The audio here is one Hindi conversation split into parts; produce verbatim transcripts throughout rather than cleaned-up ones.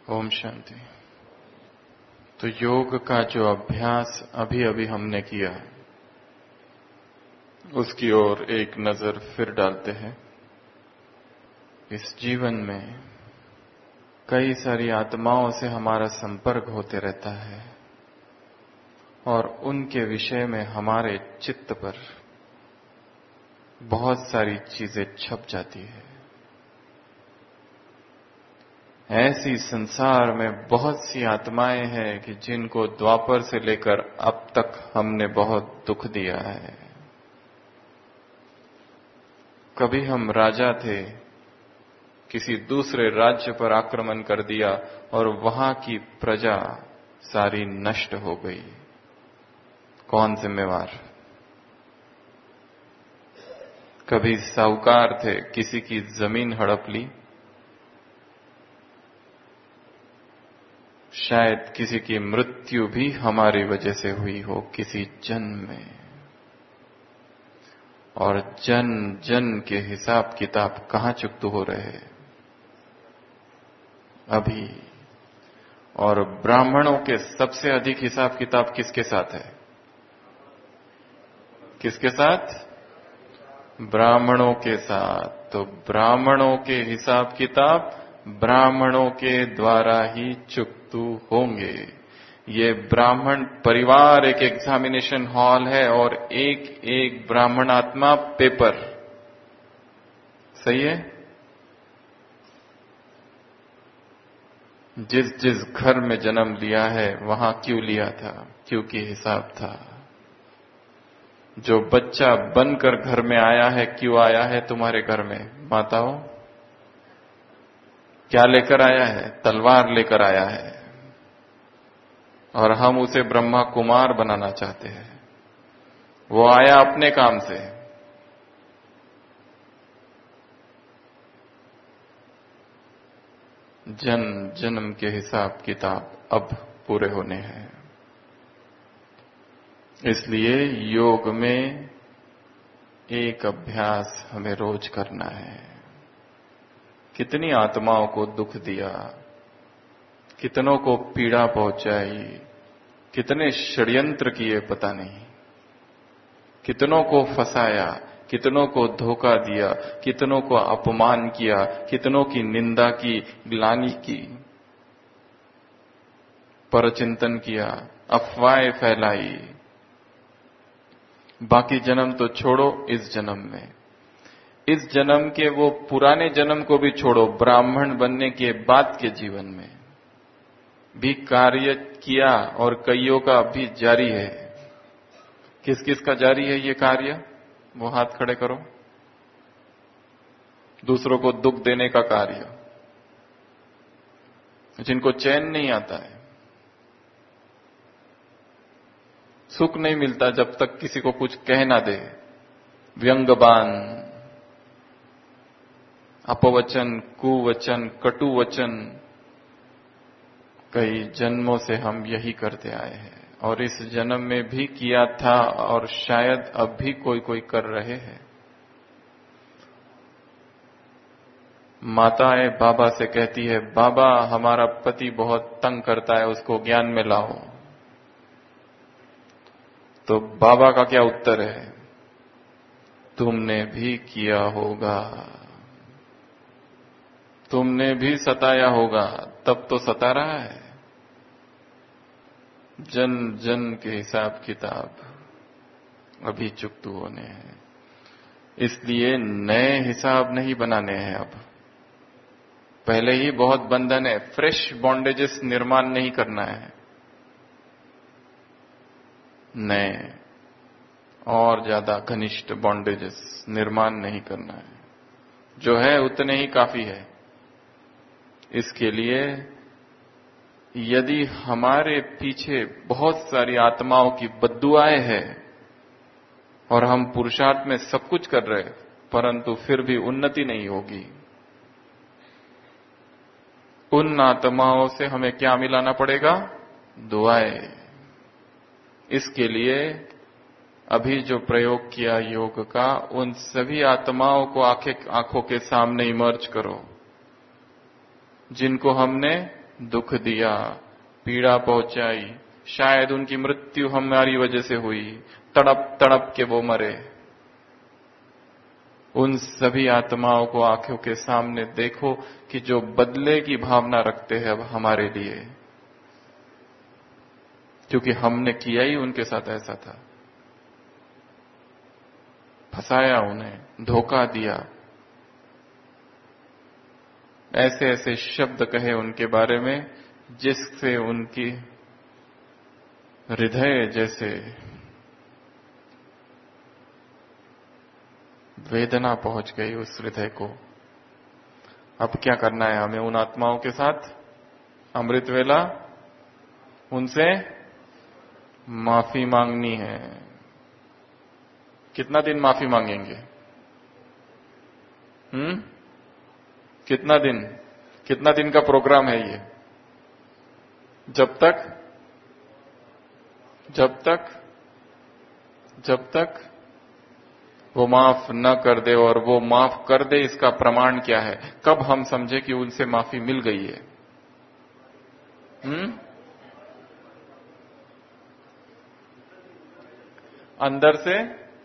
ओम शांति। तो योग का जो अभ्यास अभी अभी हमने किया, उसकी ओर एक नजर फिर डालते हैं। इस जीवन में कई सारी आत्माओं से हमारा संपर्क होते रहता है और उनके विषय में हमारे चित्त पर बहुत सारी चीजें छप जाती है। ऐसी संसार में बहुत सी आत्माएं हैं कि जिनको द्वापर से लेकर अब तक हमने बहुत दुख दिया है। कभी हम राजा थे, किसी दूसरे राज्य पर आक्रमण कर दिया और वहां की प्रजा सारी नष्ट हो गई। कौन जिम्मेवार? कभी साहूकार थे, किसी की जमीन हड़प ली, शायद किसी की मृत्यु भी हमारी वजह से हुई हो किसी जन्म में, और जन जन के हिसाब किताब कहां चुकते हो रहे अभी। और ब्राह्मणों के सबसे अधिक हिसाब किताब किसके साथ है? किसके साथ? ब्राह्मणों के साथ। तो ब्राह्मणों के हिसाब किताब ब्राह्मणों के द्वारा ही चुकतू होंगे। ये ब्राह्मण परिवार एक एग्जामिनेशन हॉल है और एक एक ब्राह्मण आत्मा पेपर। सही है? जिस जिस घर में जन्म लिया है वहां क्यों लिया था? क्योंकि हिसाब था। जो बच्चा बनकर घर में आया है, क्यों आया है तुम्हारे घर में? माताओं, क्या लेकर आया है? तलवार लेकर आया है, और हम उसे ब्रह्मा कुमार बनाना चाहते हैं। वो आया अपने काम से। जन्म जन्म के हिसाब किताब अब पूरे होने हैं। इसलिए योग में एक अभ्यास हमें रोज करना है। कितनी आत्माओं को दुख दिया, कितनों को पीड़ा पहुंचाई, कितने षड्यंत्र किए पता नहीं, कितनों को फंसाया, कितनों को धोखा दिया, कितनों को अपमान किया, कितनों की निंदा की, ग्लानि की, परचिंतन किया, अफवाहें फैलाई। बाकी जन्म तो छोड़ो, इस जन्म में, इस जन्म के वो पुराने जन्म को भी छोड़ो, ब्राह्मण बनने के बाद के जीवन में भी कार्य किया और कईयों का अभी जारी है। किस किस का जारी है ये कार्य? वो हाथ खड़े करो। दूसरों को दुख देने का कार्य, जिनको चैन नहीं आता है, सुख नहीं मिलता जब तक किसी को कुछ कह ना दे, व्यंग्यबान, अपवचन, कुवचन, कटु वचन, कई जन्मों से हम यही करते आए हैं और इस जन्म में भी किया था और शायद अब भी कोई कोई कर रहे हैं। माताएं बाबा से कहती है, बाबा हमारा पति बहुत तंग करता है, उसको ज्ञान में लाओ। तो बाबा का क्या उत्तर है? तुमने भी किया होगा, तुमने भी सताया होगा, तब तो सता रहा है। जन जन के हिसाब किताब अभी चुकतू होने हैं। इसलिए नए हिसाब नहीं बनाने हैं। अब पहले ही बहुत बंधन है, फ्रेश बॉन्डेजेस निर्माण नहीं करना है। नए और ज्यादा घनिष्ठ बॉन्डेजेस निर्माण नहीं करना है। जो है उतने ही काफी है। इसके लिए यदि हमारे पीछे बहुत सारी आत्माओं की बद्दुआएं हैं और हम पुरुषार्थ में सब कुछ कर रहे, परंतु फिर भी उन्नति नहीं होगी, उन आत्माओं से हमें क्या मिलाना पड़ेगा? दुआएं। इसके लिए अभी जो प्रयोग किया योग का, उन सभी आत्माओं को आंखों के सामने इमर्ज करो जिनको हमने दुख दिया, पीड़ा पहुंचाई, शायद उनकी मृत्यु हमारी वजह से हुई, तड़प तड़प के वो मरे, उन सभी आत्माओं को आंखों के सामने देखो कि जो बदले की भावना रखते हैं अब हमारे लिए, क्योंकि हमने किया ही उनके साथ ऐसा था, फंसाया उन्हें, धोखा दिया, ऐसे ऐसे शब्द कहे उनके बारे में जिससे उनकी हृदय जैसे वेदना पहुंच गई उस हृदय को। अब क्या करना है हमें उन आत्माओं के साथ? अमृत वेला उनसे माफी मांगनी है। कितना दिन माफी मांगेंगे? हम्म कितना दिन? कितना दिन का प्रोग्राम है ये? जब तक जब तक जब तक वो माफ न कर दे, और वो माफ कर दे इसका प्रमाण क्या है? कब हम समझे कि उनसे माफी मिल गई है? हम्म अंदर से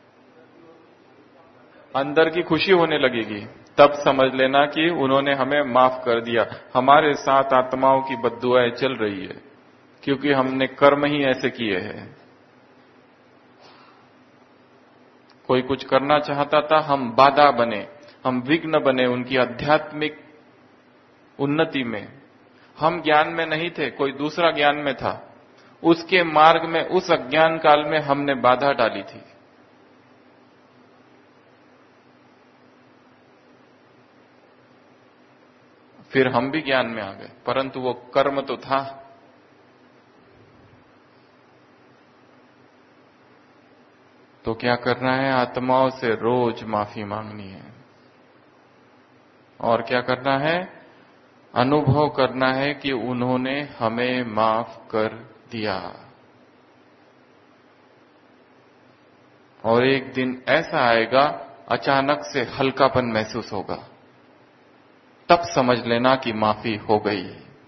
अंदर की खुशी होने लगेगी, तब समझ लेना कि उन्होंने हमें माफ कर दिया। हमारे साथ आत्माओं की बद्दुआएं चल रही है क्योंकि हमने कर्म ही ऐसे किए हैं। कोई कुछ करना चाहता था, हम बाधा बने, हम विघ्न बने उनकी आध्यात्मिक उन्नति में। हम ज्ञान में नहीं थे, कोई दूसरा ज्ञान में था, उसके मार्ग में उस अज्ञान काल में हमने बाधा डाली थी। फिर हम भी ज्ञान में आ गए, परंतु वो कर्म तो था। तो क्या करना है? आत्माओं से रोज माफी मांगनी है। और क्या करना है? अनुभव करना है कि उन्होंने हमें माफ कर दिया। और एक दिन ऐसा आएगा, अचानक से हल्कापन महसूस होगा, तब समझ लेना कि माफी हो गई।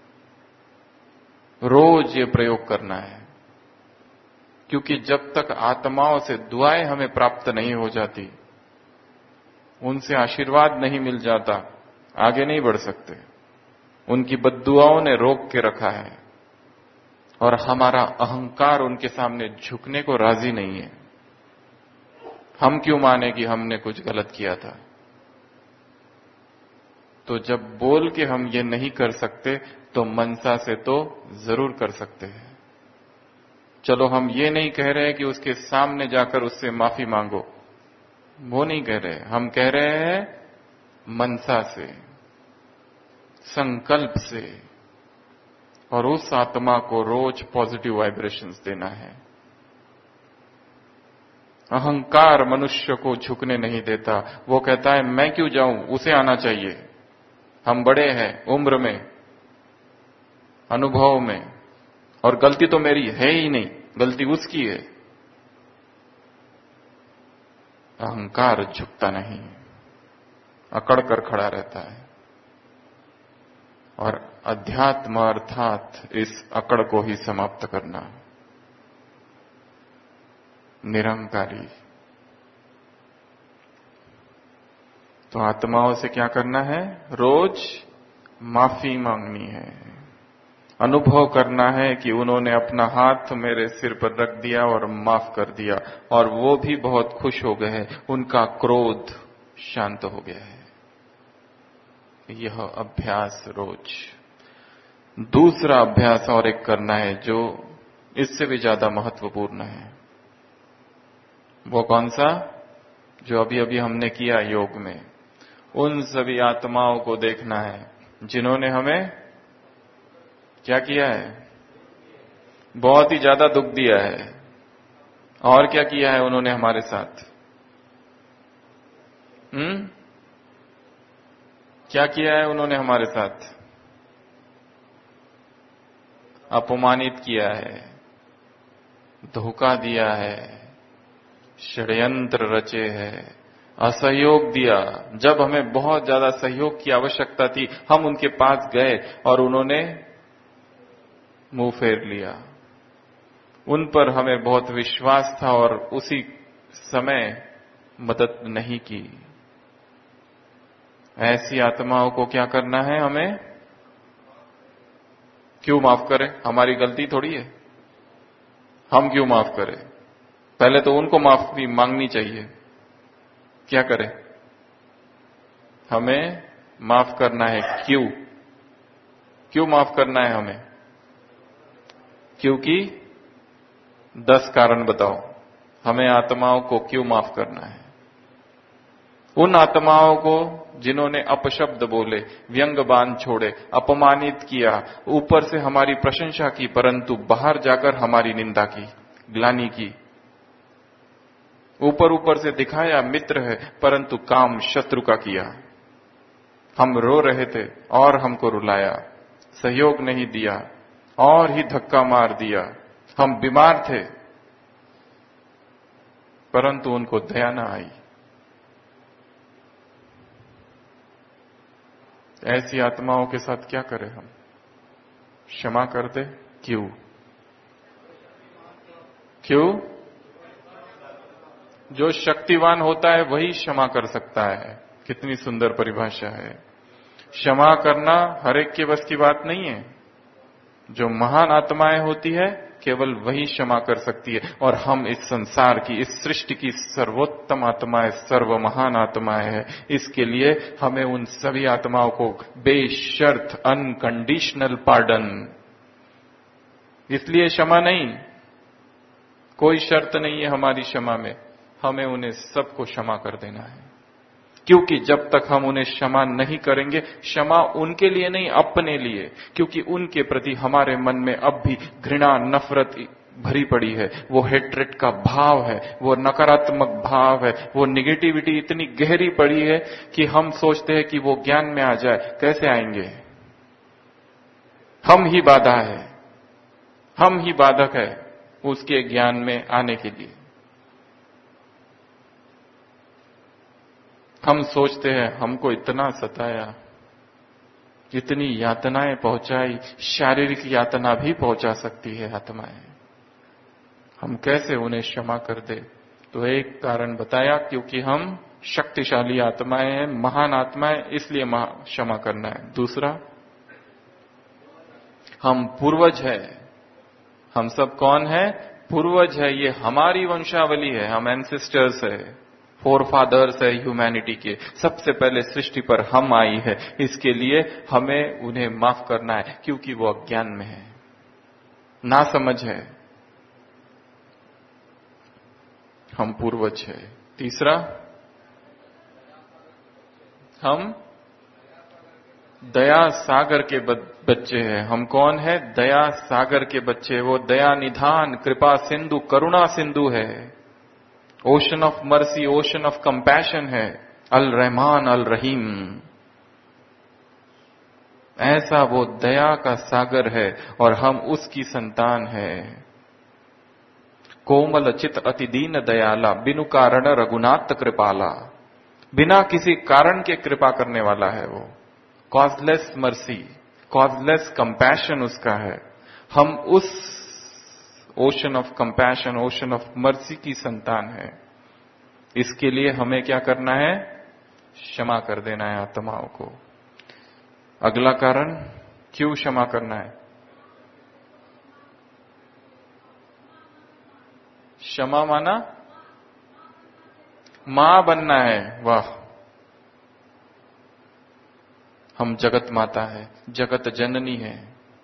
रोज ये प्रयोग करना है, क्योंकि जब तक आत्माओं से दुआएं हमें प्राप्त नहीं हो जाती, उनसे आशीर्वाद नहीं मिल जाता, आगे नहीं बढ़ सकते। उनकी बद्दुआओं ने रोक के रखा है और हमारा अहंकार उनके सामने झुकने को राजी नहीं है। हम क्यों माने कि हमने कुछ गलत किया था? तो जब बोल के हम ये नहीं कर सकते तो मनसा से तो जरूर कर सकते हैं। चलो, हम ये नहीं कह रहे कि उसके सामने जाकर उससे माफी मांगो, वो नहीं कह रहे। हम कह रहे हैं मनसा से, संकल्प से, और उस आत्मा को रोज पॉजिटिव वाइब्रेशंस देना है। अहंकार मनुष्य को झुकने नहीं देता। वो कहता है मैं क्यों जाऊं, उसे आना चाहिए, हम बड़े हैं उम्र में, अनुभव में, और गलती तो मेरी है ही नहीं, गलती उसकी है। अहंकार झुकता नहीं, अकड़ कर खड़ा रहता है। और अध्यात्म अर्थात इस अकड़ को ही समाप्त करना, निरंकारी। तो आत्माओं से क्या करना है? रोज माफी मांगनी है, अनुभव करना है कि उन्होंने अपना हाथ मेरे सिर पर रख दिया और माफ कर दिया, और वो भी बहुत खुश हो गए, उनका क्रोध शांत हो गया है। यह अभ्यास रोज। दूसरा अभ्यास और एक करना है जो इससे भी ज्यादा महत्वपूर्ण है। वो कौन सा? जो अभी अभी हमने किया योग में। उन सभी आत्माओं को देखना है जिन्होंने हमें क्या किया है? बहुत ही ज्यादा दुख दिया है। और क्या किया है उन्होंने हमारे साथ? हम्म क्या किया है उन्होंने हमारे साथ? अपमानित किया है, धोखा दिया है, षड्यंत्र रचे हैं, असहयोग दिया। जब हमें बहुत ज्यादा सहयोग की आवश्यकता थी, हम उनके पास गए और उन्होंने मुंह फेर लिया। उन पर हमें बहुत विश्वास था और उसी समय मदद नहीं की। ऐसी आत्माओं को क्या करना है हमें? क्यों माफ करें? हमारी गलती थोड़ी है, हम क्यों माफ करें? पहले तो उनको माफी मांगनी चाहिए। क्या करें? हमें माफ करना है। क्यों? क्यों माफ करना है हमें? क्योंकि दस कारण बताओ हमें आत्माओं को क्यों माफ करना है। उन आत्माओं को जिन्होंने अपशब्द बोले, व्यंग बाण छोड़े, अपमानित किया, ऊपर से हमारी प्रशंसा की परंतु बाहर जाकर हमारी निंदा की, ग्लानि की। ऊपर ऊपर से दिखाया मित्र है परंतु काम शत्रु का किया। हम रो रहे थे और हमको रुलाया, सहयोग नहीं दिया और ही धक्का मार दिया। हम बीमार थे परंतु उनको दया न आई। ऐसी आत्माओं के साथ क्या करें हम? क्षमा कर दे। क्यों? क्यों? जो शक्तिवान होता है वही क्षमा कर सकता है। कितनी सुंदर परिभाषा है। क्षमा करना हर एक के बस की बात नहीं है। जो महान आत्माएं होती है केवल वही क्षमा कर सकती है। और हम इस संसार की, इस सृष्टि की सर्वोत्तम आत्माएं, सर्व महान आत्माएं हैं। इसके लिए हमें उन सभी आत्माओं को बेशर्त अनकंडीशनल पार्डन, इसलिए क्षमा नहीं, कोई शर्त नहीं है हमारी क्षमा में, हमें उन्हें सबको क्षमा कर देना है। क्योंकि जब तक हम उन्हें क्षमा नहीं करेंगे, क्षमा उनके लिए नहीं अपने लिए, क्योंकि उनके प्रति हमारे मन में अब भी घृणा, नफरत भरी पड़ी है। वो हेट्रेट का भाव है, वो नकारात्मक भाव है, वो निगेटिविटी इतनी गहरी पड़ी है कि हम सोचते हैं कि वो ज्ञान में आ जाए। कैसे आएंगे? हम ही बाधा है, हम ही बाधक है उसके ज्ञान में आने के लिए। हम सोचते हैं हमको इतना सताया, इतनी यातनाएं पहुंचाई, शारीरिक यातना भी पहुंचा सकती है आत्माएं, हम कैसे उन्हें क्षमा कर दे? तो एक कारण बताया, क्योंकि हम शक्तिशाली आत्माएं हैं, महान आत्माएं, इसलिए क्षमा करना है। दूसरा, हम पूर्वज है। हम सब कौन है? पूर्वज है। ये हमारी वंशावली है, हम एंसेस्टर्स है, फोर फादर्स है ह्यूमैनिटी के। सबसे पहले सृष्टि पर हम आई है, इसके लिए हमें उन्हें माफ करना है, क्योंकि वो अज्ञान में है, नासमझ है। हम पूर्वज है। तीसरा, हम दया सागर के बच्चे हैं। हम कौन है? दया सागर के बच्चे। वो दया निधान, कृपा सिंधु, करुणा सिंधु है। Ocean of mercy, ocean of compassion है। अल रहमान अल रहीम, ऐसा वो दया का सागर है और हम उसकी संतान है। कोमल चित अति दीन दयाला, बिनु कारण रघुनाथ कृपाला। बिना किसी कारण के कृपा करने वाला है वो। कॉजलेस मर्सी, कॉजलेस कंपैशन उसका है। हम उस ocean of compassion, ocean of mercy की संतान है। इसके लिए हमें क्या करना है? क्षमा कर देना है आत्माओं को। अगला कारण, क्यों क्षमा करना है? क्षमा माना मां बनना है। वाह, हम जगत माता है, जगत जननी है,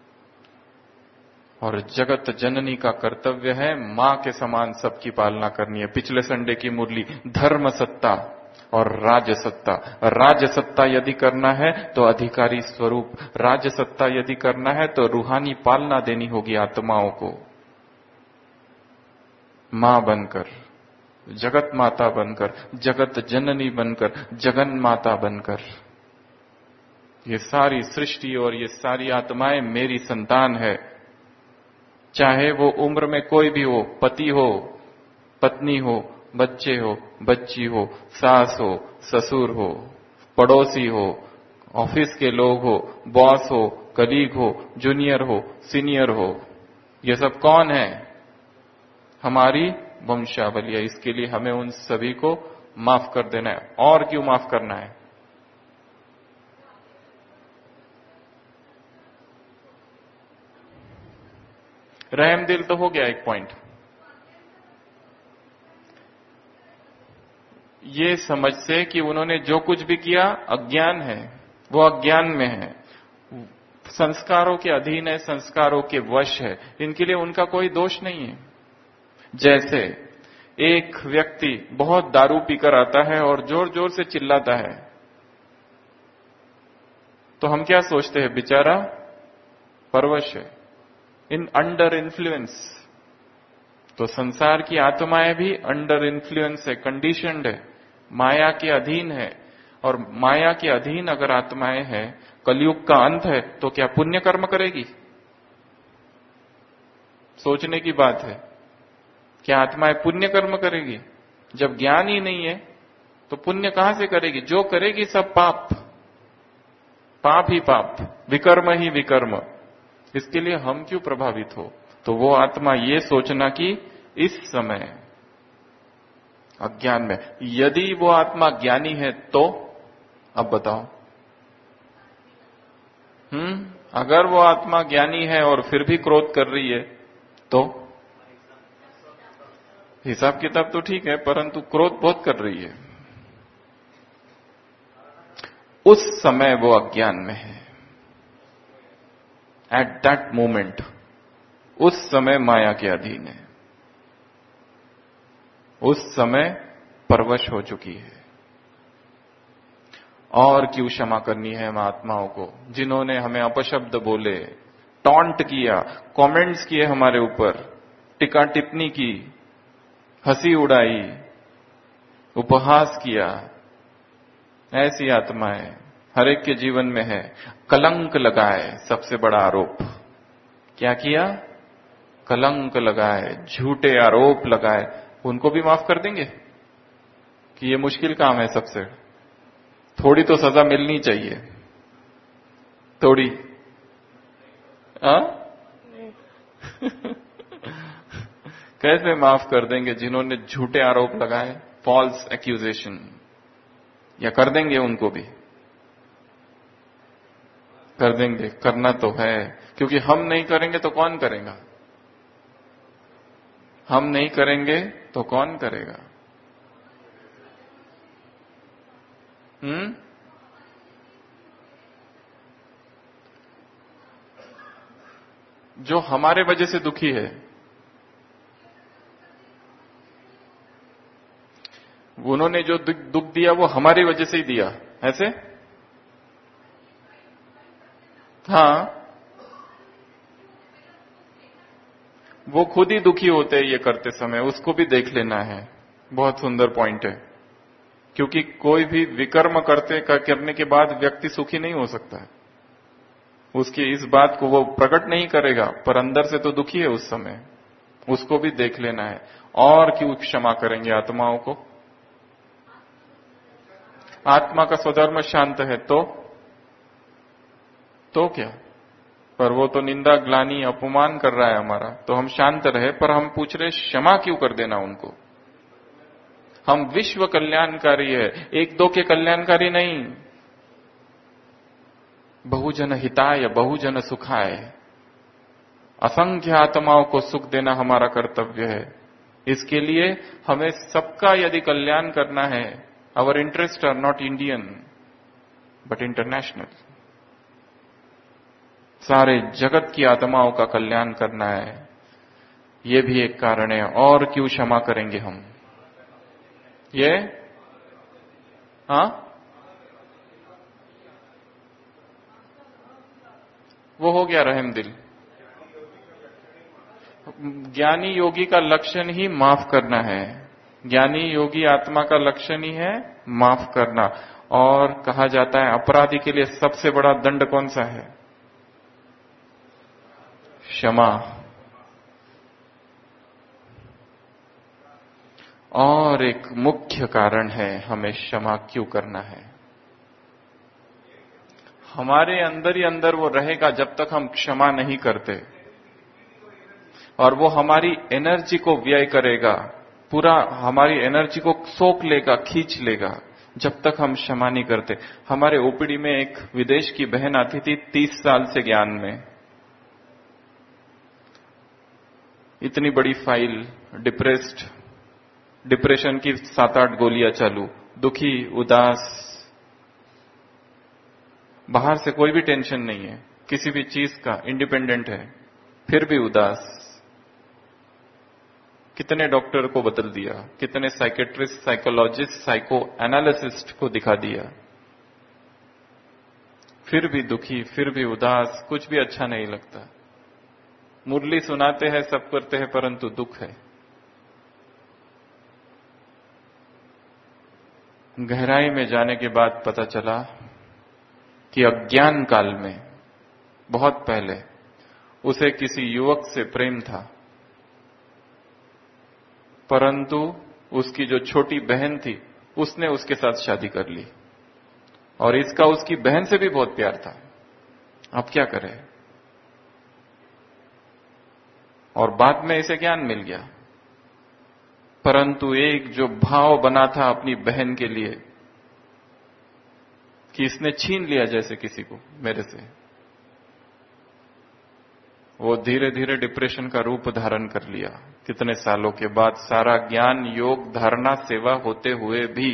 और जगत जननी का कर्तव्य है मां के समान सबकी पालना करनी है। पिछले संडे की मुरली, धर्म सत्ता और राज सत्ता। राज सत्ता यदि करना है तो अधिकारी स्वरूप, राज सत्ता यदि करना है तो रूहानी पालना देनी होगी आत्माओं को। मां बनकर, जगत माता बनकर, जगत जननी बनकर, जगन माता बनकर, ये सारी सृष्टि और ये सारी आत्माएं मेरी संतान है। चाहे वो उम्र में कोई भी हो, पति हो, पत्नी हो, बच्चे हो, बच्ची हो, सास हो, ससुर हो, पड़ोसी हो, ऑफिस के लोग हो, बॉस हो, कलीग हो, जूनियर हो, सीनियर हो, ये सब कौन है? हमारी वंशावली है। इसके लिए हमें उन सभी को माफ कर देना है। और क्यों माफ करना है? रहम दिल तो हो गया एक पॉइंट। ये समझ से कि उन्होंने जो कुछ भी किया अज्ञान है, वो अज्ञान में है, संस्कारों के अधीन है, संस्कारों के वश है, इनके लिए उनका कोई दोष नहीं है। जैसे एक व्यक्ति बहुत दारू पीकर आता है और जोर जोर से चिल्लाता है, तो हम क्या सोचते हैं? बेचारा परवश है, इन अंडर इन्फ्लुएंस। तो संसार की आत्माएं भी अंडर इन्फ्लुएंस है, कंडीशनड है, माया के अधीन है। और माया के अधीन अगर आत्माएं हैं, कलयुग का अंत है, तो क्या पुण्य कर्म करेगी? सोचने की बात है। क्या आत्माएं पुण्य कर्म करेगी? जब ज्ञान ही नहीं है तो पुण्य कहां से करेगी? जो करेगी सब पाप, पाप ही पाप, विकर्म ही विकर्म। इसके लिए हम क्यों प्रभावित हो? तो वो आत्मा ये सोचना कि इस समय अज्ञान में, यदि वो आत्मा ज्ञानी है तो अब बताओ। हम्म अगर वो आत्मा ज्ञानी है और फिर भी क्रोध कर रही है तो हिसाब किताब तो ठीक है, परंतु क्रोध बहुत कर रही है, उस समय वो अज्ञान में है। एट दैट मोमेंट, उस समय माया के अधीन है, उस समय परवश हो चुकी है। और क्यों क्षमा करनी है हम आत्माओं को, जिन्होंने हमें अपशब्द बोले, टॉन्ट किया, कमेंट्स किए हमारे ऊपर, टिका टिप्पणी की, हंसी उड़ाई, उपहास किया। ऐसी आत्माएं हर एक के जीवन में है। कलंक लगाए, सबसे बड़ा आरोप। क्या किया? कलंक लगाए, झूठे आरोप लगाए। उनको भी माफ कर देंगे कि ये मुश्किल काम है सबसे? थोड़ी तो सजा मिलनी चाहिए, थोड़ी। आ? कैसे माफ कर देंगे जिन्होंने झूठे आरोप लगाए, फॉल्स एक्यूजेशन? या कर देंगे उनको भी? कर देंगे, करना तो है, क्योंकि हम नहीं करेंगे तो कौन करेगा? हम नहीं करेंगे तो कौन करेगा? हम्म जो हमारे वजह से दुखी है, उन्होंने जो दुख दिया वो हमारी वजह से ही दिया, ऐसे? हाँ, वो खुद ही दुखी होते हैं ये करते समय, उसको भी देख लेना है। बहुत सुंदर पॉइंट है, क्योंकि कोई भी विकर्म करते करने के बाद व्यक्ति सुखी नहीं हो सकता है। उसकी इस बात को वो प्रकट नहीं करेगा, पर अंदर से तो दुखी है उस समय, उसको भी देख लेना है। और क्यों क्षमा करेंगे आत्माओं को? आत्मा का स्वधर्म शांत है तो तो क्या? पर वो तो निंदा, ग्लानि, अपमान कर रहा है हमारा, तो हम शांत रहे, पर हम पूछ रहे क्षमा क्यों कर देना उनको? हम विश्व कल्याणकारी है, एक दो के कल्याणकारी नहीं। बहुजन हिताय, बहुजन सुखाय, असंख्य आत्माओं को सुख देना हमारा कर्तव्य है। इसके लिए हमें सबका यदि कल्याण करना है, our interest are not Indian but international. सारे जगत की आत्माओं का कल्याण करना है, ये भी एक कारण है। और क्यों क्षमा करेंगे हम? ये हाँ, वो हो गया रहम दिल। ज्ञानी योगी का लक्षण ही माफ करना है, ज्ञानी योगी आत्मा का लक्षण ही है माफ करना। और कहा जाता है अपराधी के लिए सबसे बड़ा दंड कौन सा है? क्षमा। और एक मुख्य कारण है हमें क्षमा क्यों करना है। हमारे अंदर ही अंदर वो रहेगा जब तक हम क्षमा नहीं करते, और वो हमारी एनर्जी को व्यय करेगा, पूरा हमारी एनर्जी को सोख लेगा, खींच लेगा, जब तक हम क्षमा नहीं करते। हमारे ओपीडी में एक विदेश की बहन आती थी तीस साल से ज्ञान में, इतनी बड़ी फाइल, डिप्रेस्ड, डिप्रेशन की सात आठ गोलियां चालू, दुखी, उदास, बाहर से कोई भी टेंशन नहीं है किसी भी चीज का, इंडिपेंडेंट है, फिर भी उदास। कितने डॉक्टर को बदल दिया, कितने साइकेट्रिस्ट, साइकोलॉजिस्ट, साइको एनालिसिस्ट को दिखा दिया, फिर भी दुखी, फिर भी उदास, कुछ भी अच्छा नहीं लगता। मुरली सुनाते हैं, सब करते हैं, परंतु दुख है। गहराई में जाने के बाद पता चला कि अज्ञान काल में, बहुत पहले, उसे किसी युवक से प्रेम था, परंतु उसकी जो छोटी बहन थी उसने उसके साथ शादी कर ली, और इसका उसकी बहन से भी बहुत प्यार था। अब क्या करे? और बाद में इसे ज्ञान मिल गया, परंतु एक जो भाव बना था अपनी बहन के लिए कि इसने छीन लिया जैसे किसी को मेरे से, वो धीरे धीरे डिप्रेशन का रूप धारण कर लिया। कितने सालों के बाद, सारा ज्ञान, योग, धारणा, सेवा होते हुए भी।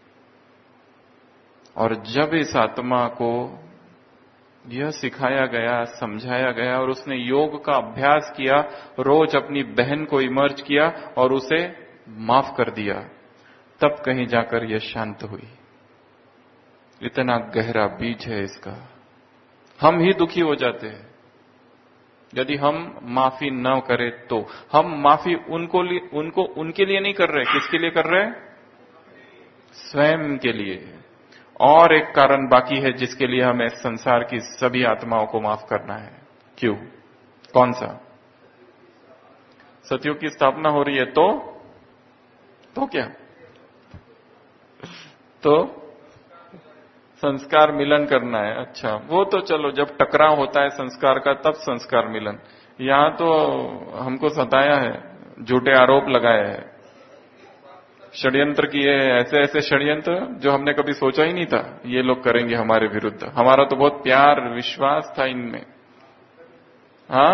और जब इस आत्मा को यह सिखाया गया, समझाया गया, और उसने योग का अभ्यास किया, रोज अपनी बहन को इमर्ज किया और उसे माफ कर दिया, तब कहीं जाकर यह शांत हुई। इतना गहरा बीज है इसका। हम ही दुखी हो जाते हैं यदि हम माफी न करें तो। हम माफी उनको लिए, उनको उनके लिए नहीं कर रहे, किसके लिए कर रहे? स्वयं के लिए। और एक कारण बाकी है जिसके लिए हमें संसार की सभी आत्माओं को माफ करना है। क्यों? कौन सा? सतयुग की स्थापना हो रही है तो तो क्या? तो संस्कार मिलन करना है। अच्छा, वो तो चलो जब टकराव होता है संस्कार का तब संस्कार मिलन। यहां तो हमको सताया है, झूठे आरोप लगाए हैं, षड्यंत्र किए, ऐसे ऐसे षड्यंत्र जो हमने कभी सोचा ही नहीं था ये लोग करेंगे हमारे विरुद्ध। हमारा तो बहुत प्यार, विश्वास था इनमें। हाँ,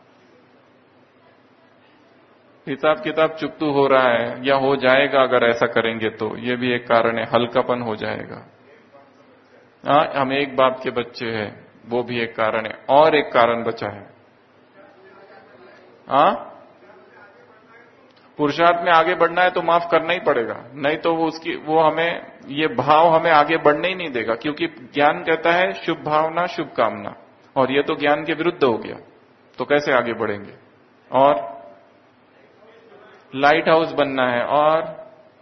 हिसाब किताब चुकतू हो रहा है या हो जाएगा अगर ऐसा करेंगे तो, ये भी एक कारण है, हल्कापन हो जाएगा। हाँ, हम एक बाप के बच्चे हैं, वो भी एक कारण है। और एक कारण बचा है, हाँ, पुरुषार्थ में आगे बढ़ना है तो माफ करना ही पड़ेगा, नहीं तो वो उसकी वो हमें ये भाव हमें आगे बढ़ने ही नहीं देगा। क्योंकि ज्ञान कहता है शुभ भावना शुभ कामना, और ये तो ज्ञान के विरुद्ध हो गया, तो कैसे आगे बढ़ेंगे? और लाइट हाउस बनना है, और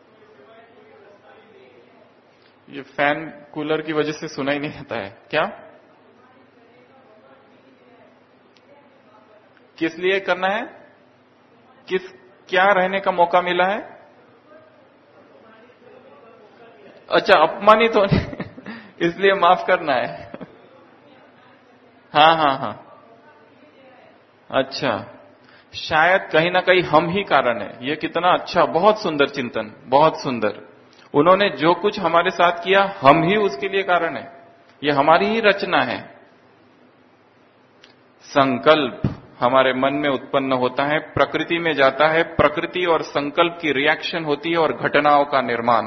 ये फैन कूलर की वजह से सुना ही नहीं देता है क्या? किस लिए करना है? किस क्या रहने का मौका मिला है? अच्छा, अपमानित होने इसलिए माफ करना है। हाँ हाँ हाँ, अच्छा, शायद कहीं ना कहीं हम ही कारण है। ये कितना अच्छा, बहुत सुंदर चिंतन, बहुत सुंदर। उन्होंने जो कुछ हमारे साथ किया हम ही उसके लिए कारण है, ये हमारी ही रचना है। संकल्प हमारे मन में उत्पन्न होता है, प्रकृति में जाता है, प्रकृति और संकल्प की रिएक्शन होती है और घटनाओं का निर्माण।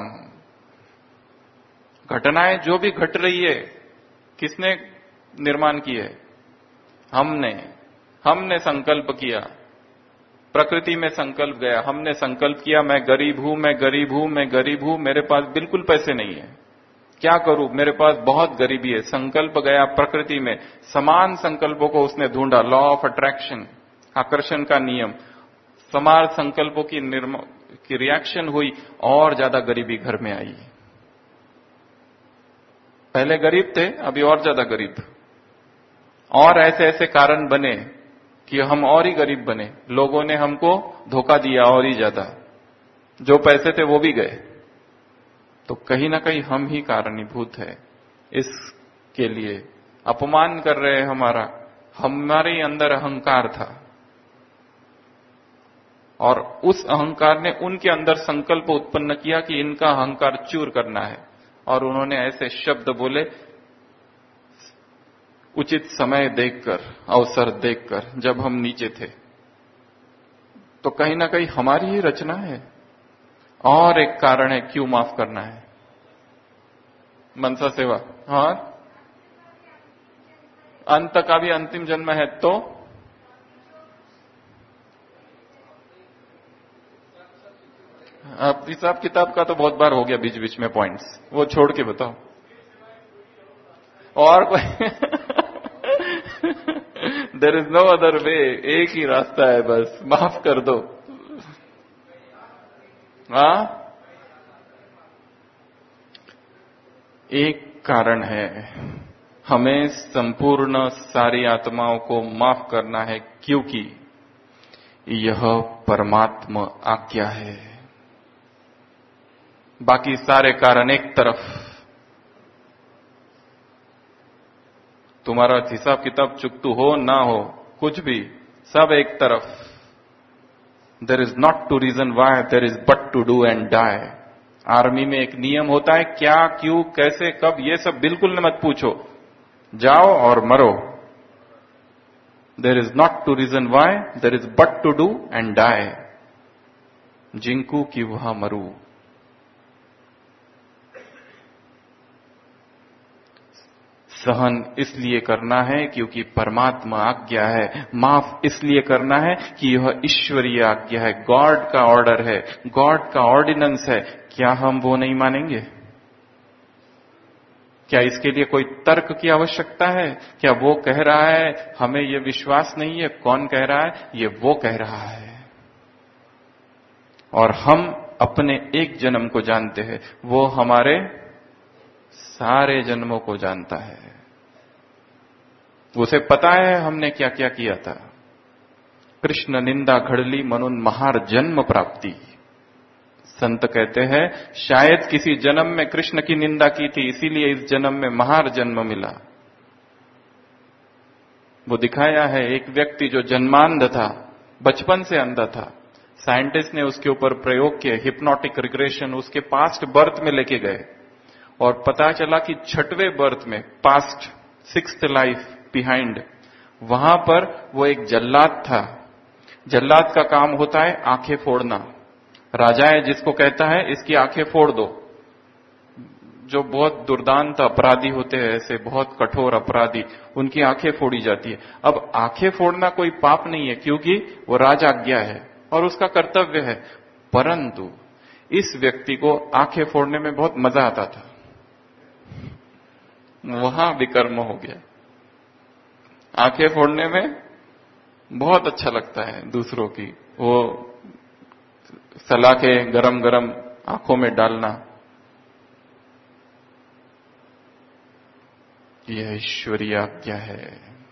घटनाएं जो भी घट रही है किसने निर्माण की है? हमने हमने संकल्प किया, प्रकृति में संकल्प गया, हमने संकल्प किया मैं गरीब हूं, मैं गरीब हूं, मैं गरीब हूं, मेरे पास बिल्कुल पैसे नहीं है, क्या करूं, मेरे पास बहुत गरीबी है। संकल्प गया प्रकृति में, समान संकल्पों को उसने ढूंढा, लॉ ऑफ अट्रैक्शन, आकर्षण का नियम, समान संकल्पों की निर्म की रिएक्शन हुई और ज्यादा गरीबी घर में आई। पहले गरीब थे, अभी और ज्यादा गरीब, और ऐसे ऐसे कारण बने कि हम और ही गरीब बने। लोगों ने हमको धोखा दिया और ही ज्यादा, जो पैसे थे वो भी गए। तो कहीं ना कहीं हम ही कारणीभूत है इसके लिए अपमान कर रहे हैं हमारा, हमारे अंदर अहंकार था और उस अहंकार ने उनके अंदर संकल्प उत्पन्न किया कि इनका अहंकार चूर करना है, और उन्होंने ऐसे शब्द बोले उचित समय देखकर, अवसर देखकर, जब हम नीचे थे। तो कहीं ना कहीं हमारी ही रचना है। और एक कारण है क्यों माफ करना है, मनसा सेवा। हाँ, अंत का भी अंतिम जन्म है तो आप हिसाब किताब का तो बहुत बार हो गया बीच बीच में पॉइंट्स, वो छोड़ के बताओ और कोई there is no other way, एक ही रास्ता है, बस माफ कर दो। हाँ, एक कारण है, हमें संपूर्ण सारी आत्माओं को माफ करना है क्योंकि यह परमात्मा आज्ञा है। बाकी सारे कारण एक तरफ, तुम्हारा हिसाब किताब चुकतू हो ना हो, कुछ भी, सब एक तरफ। There is not to reason why, there is but to do and die. Army में एक नियम होता है, क्या, क्यों, कैसे, कब, ये सब बिल्कुल न मत पूछो, जाओ और मरो। There is not to reason why, there is but to do and die. जिंकू की वहां मरू। सहन इसलिए करना है क्योंकि परमात्मा आज्ञा है, माफ इसलिए करना है कि यह ईश्वरीय आज्ञा है, गॉड का ऑर्डर है, गॉड का ऑर्डिनेंस है। क्या हम वो नहीं मानेंगे? क्या इसके लिए कोई तर्क की आवश्यकता है? क्या वो कह रहा है, हमें ये विश्वास नहीं है? कौन कह रहा है? ये वो कह रहा है। और हम अपने एक जन्म को जानते हैं, वो हमारे सारे जन्मों को जानता है। उसे पता है हमने क्या क्या किया था। कृष्ण निंदा घड़ली मनुन महार जन्म प्राप्ति। संत कहते हैं शायद किसी जन्म में कृष्ण की निंदा की थी, इसीलिए इस जन्म में महार जन्म मिला। वो दिखाया है एक व्यक्ति जो जन्मांध था, बचपन से अंधा था, साइंटिस्ट ने उसके ऊपर प्रयोग किए, हिप्नोटिक रिग्रेशन, उसके पास्ट बर्थ में लेके गए और पता चला कि छठवें बर्थ में, पास्ट सिक्स्थ लाइफ बिहाइंड, वहां पर वो एक जल्लाद था। जल्लाद का काम होता है आंखें फोड़ना। राजा है जिसको कहता है इसकी आंखें फोड़ दो। जो बहुत दुर्दांत अपराधी होते हैं, ऐसे बहुत कठोर अपराधी, उनकी आंखें फोड़ी जाती है। अब आंखें फोड़ना कोई पाप नहीं है क्योंकि वो राज आज्ञा है और उसका कर्तव्य है, परंतु इस व्यक्ति को आंखें फोड़ने में बहुत मजा आता था। वहां विकर्म हो गया। आंखें फोड़ने में बहुत अच्छा लगता है दूसरों की, वो सलाखें गरम गरम आंखों में डालना, यह ईश्वरीय आज्ञा है,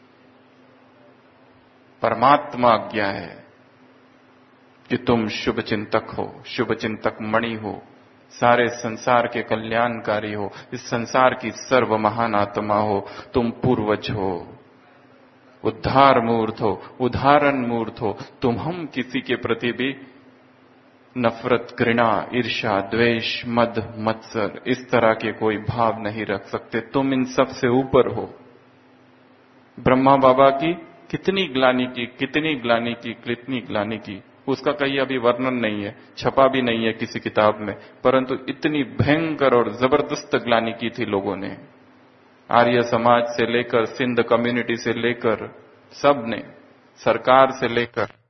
परमात्मा आज्ञा है कि तुम शुभ चिंतक हो, शुभ चिंतक मणि हो, सारे संसार के कल्याणकारी हो, इस संसार की सर्व महान आत्मा हो, तुम पूर्वज हो, उद्धार मूर्त हो, उदाहरण मूर्त हो। तुम हम किसी के प्रति भी नफरत, घृणा, ईर्ष्या, द्वेष, मद, मत्सर, इस तरह के कोई भाव नहीं रख सकते। तुम इन सब से ऊपर हो। ब्रह्मा बाबा की कितनी ग्लानि की, कितनी ग्लानि की, कितनी ग्लानि की, उसका कहीं अभी वर्णन नहीं है, छपा भी नहीं है किसी किताब में, परंतु इतनी भयंकर और जबरदस्त ग्लानि की थी लोगों ने। आर्य समाज से लेकर, सिंध कम्युनिटी से लेकर, सब ने, सरकार से लेकर,